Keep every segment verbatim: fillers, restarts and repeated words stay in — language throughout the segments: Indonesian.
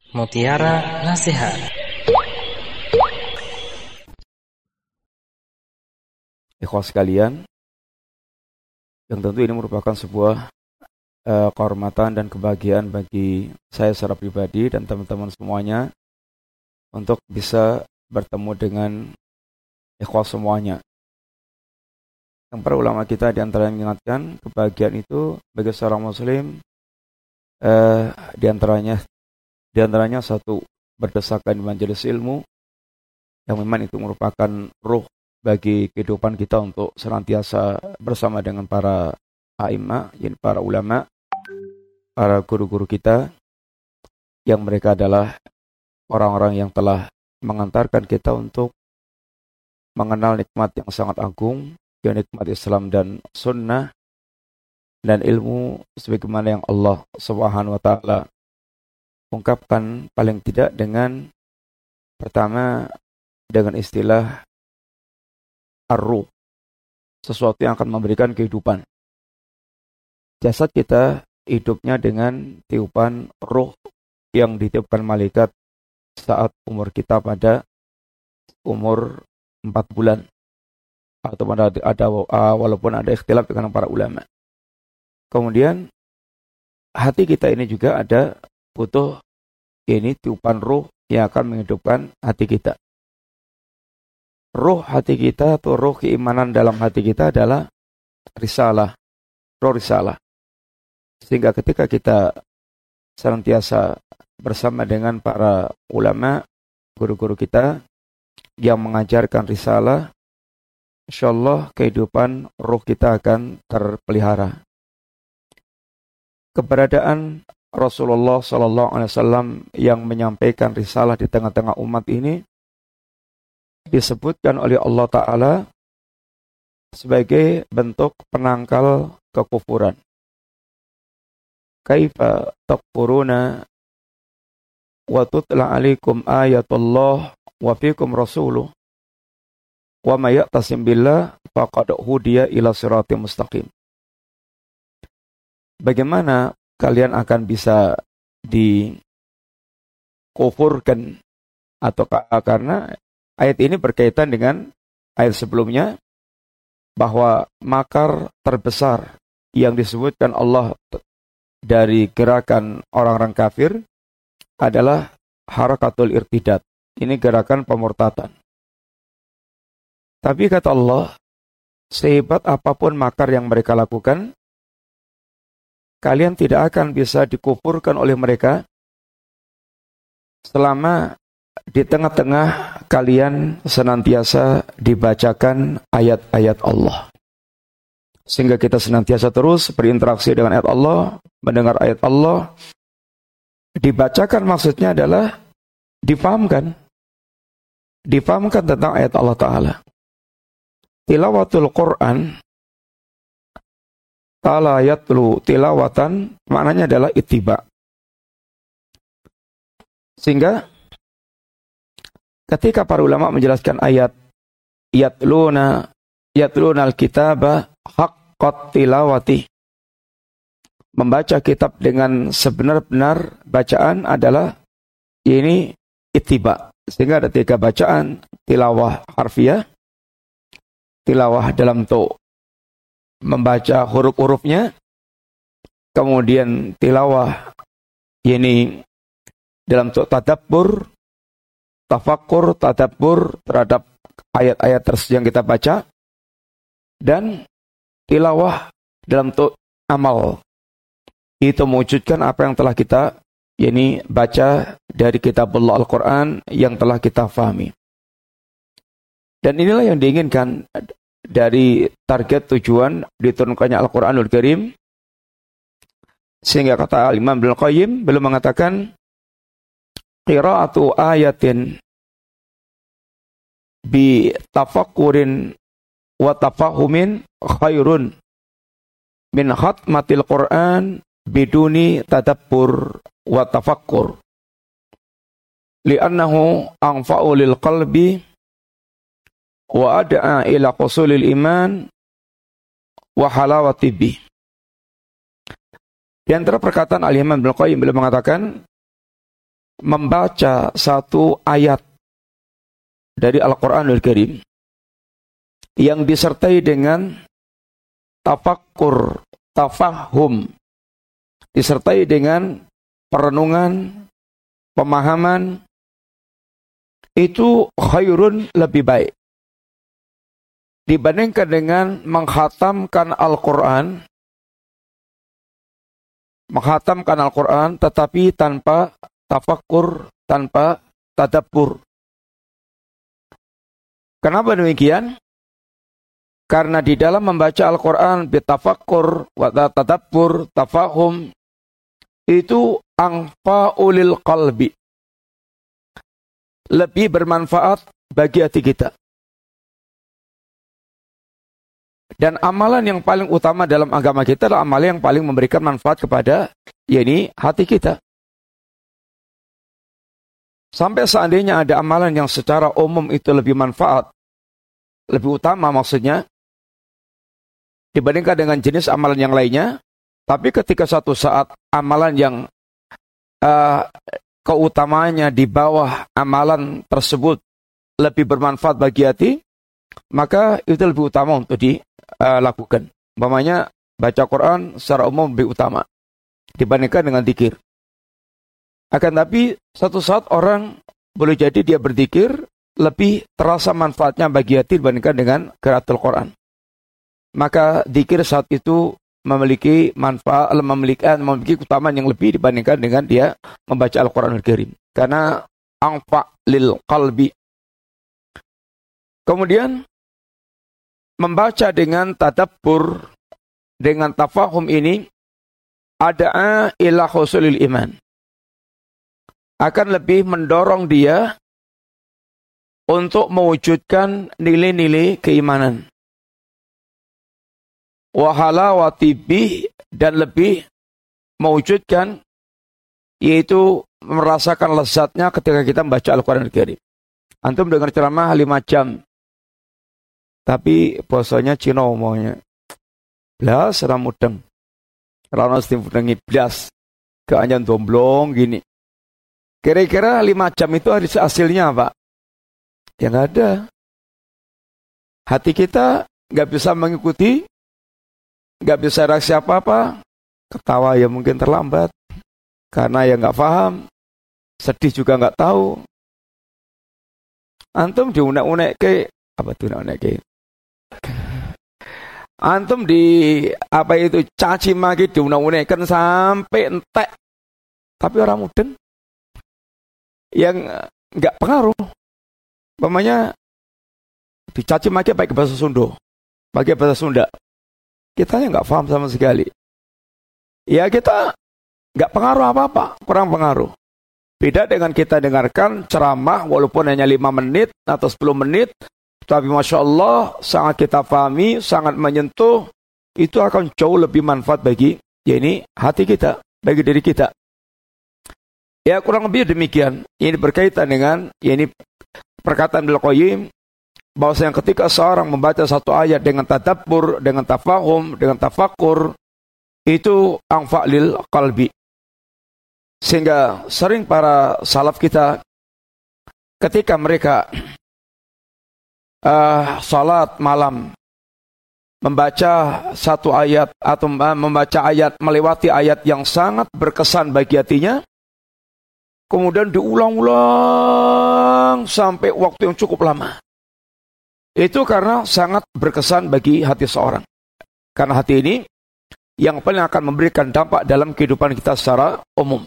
Mutiara Nasihat. Ikhwas sekalian, yang tentu ini merupakan sebuah uh, kehormatan dan kebahagiaan bagi saya secara pribadi dan teman-teman semuanya untuk bisa bertemu dengan ikhwas semuanya. Yang para ulama kita di antara yang mengingatkan kebahagiaan itu bagi seorang muslim uh, di antaranya Di antaranya satu, berdesakan di majelis ilmu, yang memang itu merupakan ruh bagi kehidupan kita untuk senantiasa bersama dengan para a'imah, yakni para ulama, para guru-guru kita, yang mereka adalah orang-orang yang telah mengantarkan kita untuk mengenal nikmat yang sangat agung, yaitu nikmat Islam dan sunnah, dan ilmu sebagaimana yang Allah Subhanahu wa Ta'ala ungkapkan paling tidak dengan pertama dengan istilah ar-ruh, sesuatu yang akan memberikan kehidupan. Jasad kita hidupnya dengan tiupan ruh yang ditiupkan malaikat saat umur kita pada umur empat bulan, atau pada ada walaupun ada ikhtilaf dengan para ulama. Kemudian hati kita ini juga ada butuh ini tiupan ruh yang akan menghidupkan hati kita. Ruh hati kita atau ruh keimanan dalam hati kita adalah risalah, ruh risalah. Sehingga ketika kita senantiasa bersama dengan para ulama, guru-guru kita yang mengajarkan risalah, insyaallah kehidupan ruh kita akan terpelihara. Keberadaan Rasulullah Sallallahu Alaihi Wasallam yang menyampaikan risalah di tengah-tengah umat ini disebutkan oleh Allah Ta'ala sebagai bentuk penangkal kekufuran. Kaifa takfuruna wa tutla alaikum ayatullah wa fikum rasuluh wa may ya'tasim billah faqad hudiya ila siratim mustaqim. Bagaimana kalian akan bisa dikufurkan, atau karena ayat ini berkaitan dengan ayat sebelumnya, bahwa makar terbesar yang disebutkan Allah dari gerakan orang-orang kafir adalah harakatul irtidad. Ini gerakan pemurtadan. Tapi kata Allah, sehebat apapun makar yang mereka lakukan, kalian tidak akan bisa dikufurkan oleh mereka selama di tengah-tengah kalian senantiasa dibacakan ayat-ayat Allah. Sehingga kita senantiasa terus berinteraksi dengan ayat Allah, mendengar ayat Allah. Dibacakan maksudnya adalah difahamkan. Difahamkan tentang ayat Allah Ta'ala. Tilawatul Quran, Ta'ala yatlu tilawatan, maknanya adalah ittiba. Sehingga ketika para ulama menjelaskan ayat yatluna yatluna al-kitaba haqqat tilawati, membaca kitab dengan sebenar-benar bacaan adalah ini ittiba. Sehingga ada tiga bacaan: tilawah harfiah, tilawah dalam bentuk membaca huruf-hurufnya, kemudian tilawah ini dalam bentuk tadabbur, tafakkur, tadabbur terhadap ayat-ayat tersebut yang kita baca, dan tilawah dalam bentuk amal, itu mewujudkan apa yang telah kita ini baca dari kitabullah Al-Quran yang telah kita fahami. Dan inilah yang diinginkan dari target tujuan diturunkannya Al-Quranul Karim. Sehingga kata Imam Ibnu Qayyim belum mengatakan qira'atu ayatin bi tafakkurin wa tafahumin khairun min khatmatil Quran biduni tadabbur wa tafakkur li'annahu anfa'u lil qalbi wa ad'a ila qusulil iman wa halawati bih. Di antara perkataan Al-Imam Ibnu Qayyim beliau mengatakan membaca satu ayat dari Al-Quranul Karim yang disertai dengan tafakkur, tafahum, disertai dengan perenungan, pemahaman, itu khairun, lebih baik dibandingkan dengan menghatamkan Al-Quran, menghatamkan Al-Quran tetapi tanpa tafakkur, tanpa tadabbur. Kenapa demikian? Karena di dalam membaca Al-Quran bitafakkur wa tadabbur, tafahum, itu anfa'ulil qalbi, lebih bermanfaat bagi hati kita. Dan amalan yang paling utama dalam agama kita adalah amalan yang paling memberikan manfaat kepada, yakni hati kita. Sampai seandainya ada amalan yang secara umum itu lebih manfaat, lebih utama maksudnya, dibandingkan dengan jenis amalan yang lainnya, tapi ketika suatu saat amalan yang uh, keutamaannya di bawah amalan tersebut lebih bermanfaat bagi hati, maka itu lebih utama untuk dilakukan. Umpamanya baca Quran secara umum lebih utama dibandingkan dengan zikir. Akan tapi satu saat orang boleh jadi dia berzikir lebih terasa manfaatnya bagi hati dibandingkan dengan qiraatul Quran. Maka zikir saat itu memiliki manfaat, memiliki, memiliki keutamaan yang lebih dibandingkan dengan dia membaca Al-Quranul Karim. Karena anfa' lil qalbi. Kemudian membaca dengan tadabbur, dengan tafahum ini ada ila husulil iman, akan lebih mendorong dia untuk mewujudkan nilai-nilai keimanan. Wahalawati bih, dan lebih mewujudkan, yaitu merasakan lezatnya ketika kita membaca Al-Quran Al-Karim. Antum dengar ceramah lima jam, tapi bosanya Cina omongnya blas ramudeng rana stimpudengi blas keanjan domblong gini. Kira-kira lima jam itu hasilnya apa? Ya nggak ada. Hati kita nggak bisa mengikuti, nggak bisa reaksi apa-apa. Ketawa ya mungkin terlambat karena ya nggak paham, sedih juga nggak tahu. Antum diunek-unek ke apa tuh unek ke? Antum di apa itu caci maki diunek-unekkan sampai entek, tapi orang mudeng yang nggak pengaruh. Umpamanya dicaci maki pakai bahasa Sunda, pakai bahasa Sunda, kita nggak paham sama sekali. Ya kita nggak pengaruh apa-apa, kurang pengaruh. Beda dengan kita dengarkan ceramah walaupun hanya lima menit atau sepuluh menit, tapi Masya Allah sangat kita pahami, sangat menyentuh, itu akan jauh lebih manfaat bagi, ya ini hati kita, bagi diri kita. Ya kurang lebih demikian. Ini berkaitan dengan, ya ini perkataan Ibnu Qayyim, bahwasanya ketika seorang membaca satu ayat dengan tadabbur, dengan tafahum, dengan tafakkur, itu anfa' lil qalbi. Sehingga sering para salaf kita ketika mereka uh, salat malam membaca satu ayat atau membaca ayat, melewati ayat yang sangat berkesan bagi hatinya, kemudian diulang-ulang sampai waktu yang cukup lama. Itu karena sangat berkesan bagi hati seorang. Karena hati ini yang paling akan memberikan dampak dalam kehidupan kita secara umum.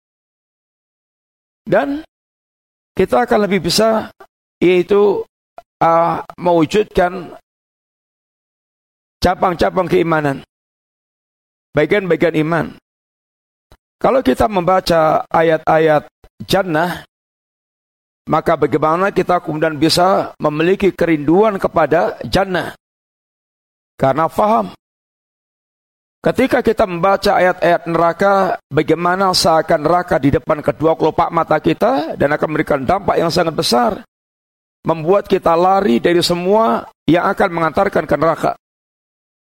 Dan kita akan lebih bisa, yaitu uh, mewujudkan cabang-cabang keimanan, bagian-bagian iman. Kalau kita membaca ayat-ayat jannah, maka bagaimana kita kemudian bisa memiliki kerinduan kepada jannah? Karena faham. Ketika kita membaca ayat-ayat neraka, bagaimana seakan neraka di depan kedua kelopak mata kita dan akan memberikan dampak yang sangat besar, membuat kita lari dari semua yang akan mengantarkan ke neraka.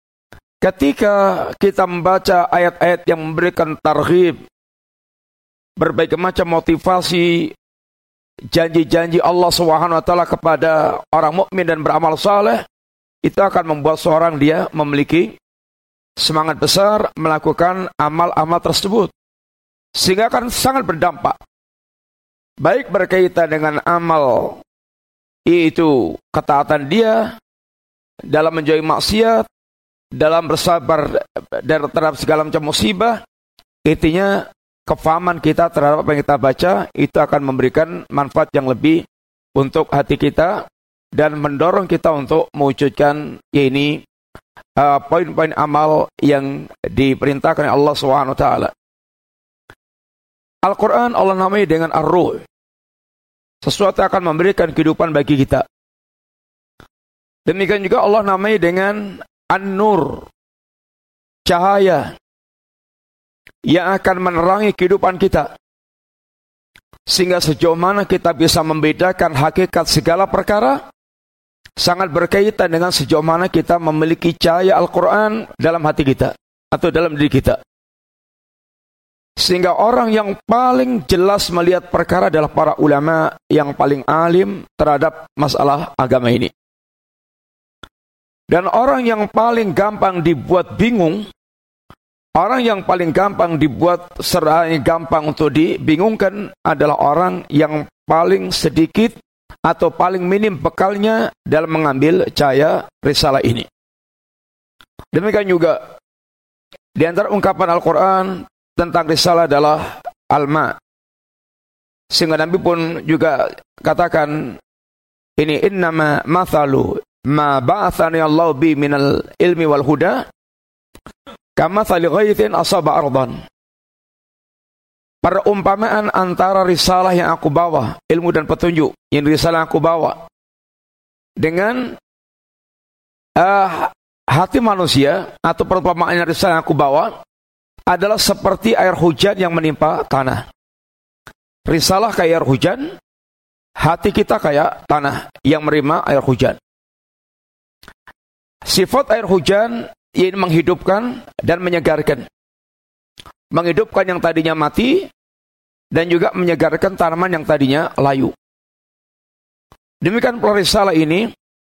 Ketika kita membaca ayat-ayat yang memberikan targhib, berbagai macam motivasi, janji-janji Allah Subhanahu wa taala kepada orang mukmin dan beramal saleh, itu akan membuat seorang dia memiliki semangat besar melakukan amal-amal tersebut, sehingga akan sangat berdampak, baik berkaitan dengan amal yaitu ketaatan dia dalam menjauhi maksiat, dalam bersabar terhadap segala macam musibah. Intinya kefahaman kita terhadap apa yang kita baca itu akan memberikan manfaat yang lebih untuk hati kita dan mendorong kita untuk mewujudkan ya ini uh, poin-poin amal yang diperintahkan oleh Allah Subhanahu wa taala. Al-Quran Allah namai dengan Ar-Ruh, sesuatu yang akan memberikan kehidupan bagi kita. Demikian juga Allah namai dengan An-Nur, cahaya yang akan menerangi kehidupan kita, sehingga sejauh mana kita bisa membedakan hakikat segala perkara sangat berkaitan dengan sejauh mana kita memiliki cahaya Al-Quran dalam hati kita atau dalam diri kita. Sehingga orang yang paling jelas melihat perkara adalah para ulama yang paling alim terhadap masalah agama ini. Dan orang yang paling gampang dibuat bingung, orang yang paling gampang dibuat seraya gampang untuk dibingungkan adalah orang yang paling sedikit atau paling minim bekalnya dalam mengambil cahaya risalah ini. Demikian juga di antara ungkapan Al-Quran tentang risalah adalah Al-Ma. Sehingga Nabi pun juga katakan ini innama mathalu ma ba'athani Allah bi minal ilmi wal huda kama thali ghaithin asaba ardan. Perumpamaan antara risalah yang aku bawa, ilmu dan petunjuk yang risalah yang aku bawa, dengan uh, hati manusia, atau perumpamaan risalah yang aku bawa adalah seperti air hujan yang menimpa tanah. Risalah kayak air hujan, hati kita kayak tanah yang menerima air hujan. Sifat air hujan ini menghidupkan dan menyegarkan. Menghidupkan yang tadinya mati dan juga menyegarkan tanaman yang tadinya layu. Demikian pula risalah ini,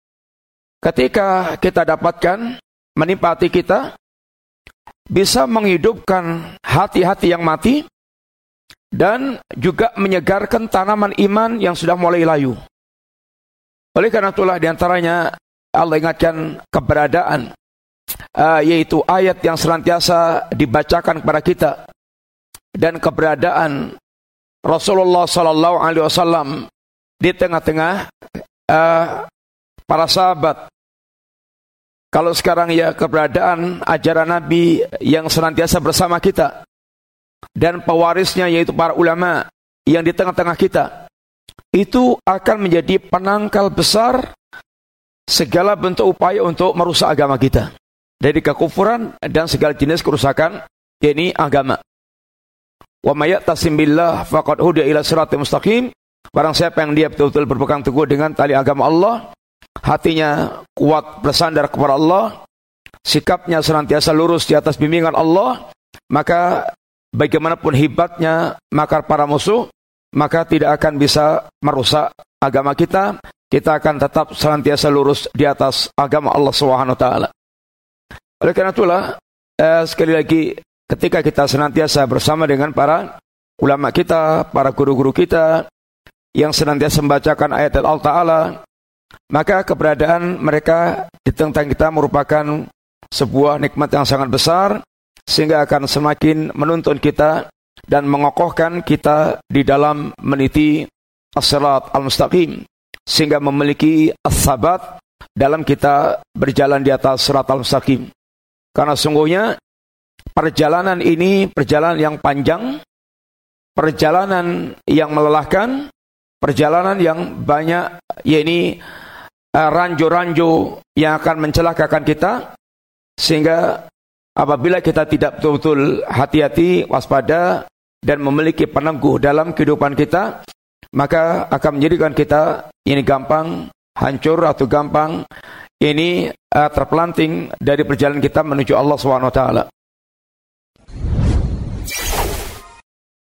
ketika kita dapatkan menimpa hati kita, bisa menghidupkan hati-hati yang mati dan juga menyegarkan tanaman iman yang sudah mulai layu. Oleh karena itulah diantaranya Allah ingatkan keberadaan Uh, yaitu ayat yang senantiasa dibacakan kepada kita dan keberadaan Rasulullah sallallahu alaihi wasallam di tengah-tengah uh, para sahabat. Kalau sekarang ya keberadaan ajaran Nabi yang senantiasa bersama kita dan pewarisnya yaitu para ulama yang di tengah-tengah kita, itu akan menjadi penangkal besar segala bentuk upaya untuk merusak agama kita dari kekufuran dan segala jenis kerusakan yakni agama. Wa may ya'tasim billah faqad hudiya ila siratal mustaqim. Barang siapa yang dia betul-betul berpegang teguh dengan tali agama Allah, hatinya kuat bersandar kepada Allah, sikapnya senantiasa lurus di atas bimbingan Allah, maka bagaimanapun hebatnya makar para musuh, maka tidak akan bisa merusak agama kita. Kita akan tetap senantiasa lurus di atas agama Allah Subhanahu wa taala. Oleh karena itulah, eh, sekali lagi, ketika kita senantiasa bersama dengan para ulama kita, para guru-guru kita, yang senantiasa membacakan ayat Allah Ta'ala, maka keberadaan mereka di tengah kita merupakan sebuah nikmat yang sangat besar, sehingga akan semakin menuntun kita dan mengokohkan kita di dalam meniti as-sirat al-mustaqim, sehingga memiliki as-sabat dalam kita berjalan di atas sirat al-mustaqim. Karena sungguhnya perjalanan ini perjalanan yang panjang, perjalanan yang melelahkan, perjalanan yang banyak, yakni uh, ranjo-ranjo yang akan mencelakakan kita, sehingga apabila kita tidak betul-betul hati-hati, waspada, dan memiliki penangguh dalam kehidupan kita, maka akan menjadikan kita ini gampang hancur atau gampang ini uh, terpelanting dari perjalanan kita menuju Allah subhanahu wa taala.